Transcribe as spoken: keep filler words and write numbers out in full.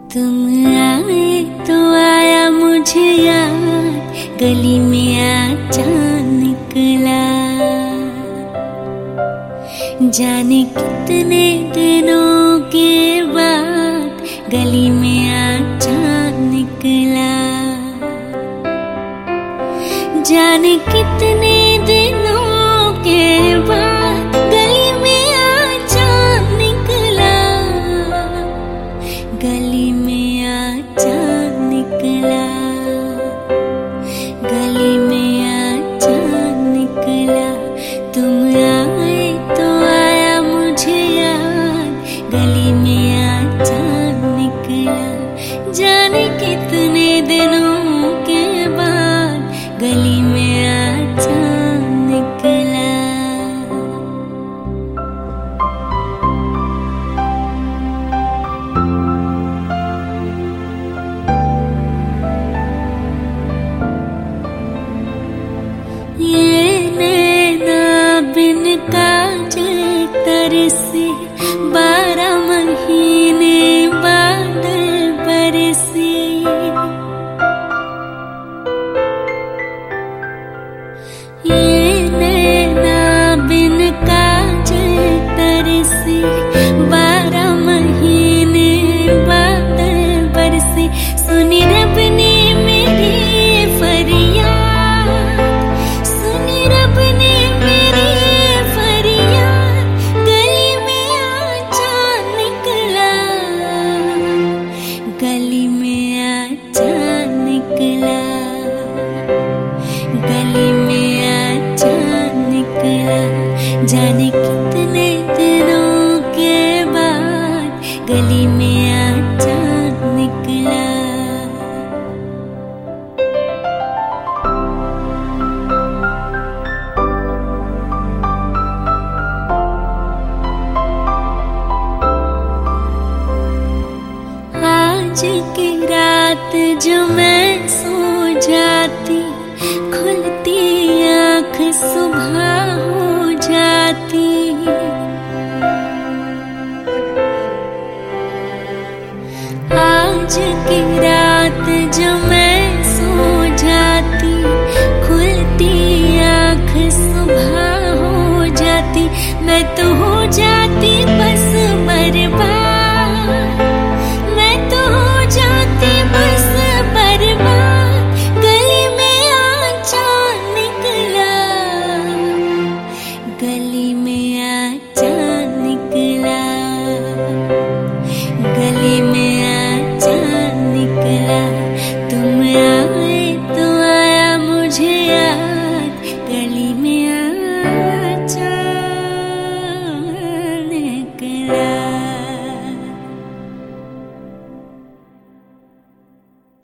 तुम आए तो आया मुझे याद, गली में आचा निकला। जाने कितने दिनों के बाद गली में आचा निकला। जाने कितने दिनों के बाद गली में आचा निकला। गली में आचा निकला। गली में आचा निकला। तुम आए तो आया मुझे याद, गली में आचा निकला। जाने कितने दिनों के बाद गली में आचा निकला। ये नैना बिन काजल तरसे, बारह महीने बादल बरसे। ये नैना बिन काजल तरसे, बारह महीने बादल बरसे। सुनी रब ने मेरी फरियाद, सुनी रब ने मेरी फरियाद। गली में आचा निकला। गली में आचा निकला। गली में आचा निकला। जाने कितने दिनों के बाद गली में आचा निकला। आज की रात जो मैं सो जाती, खुलती आँख सुबह हो जाती। आज की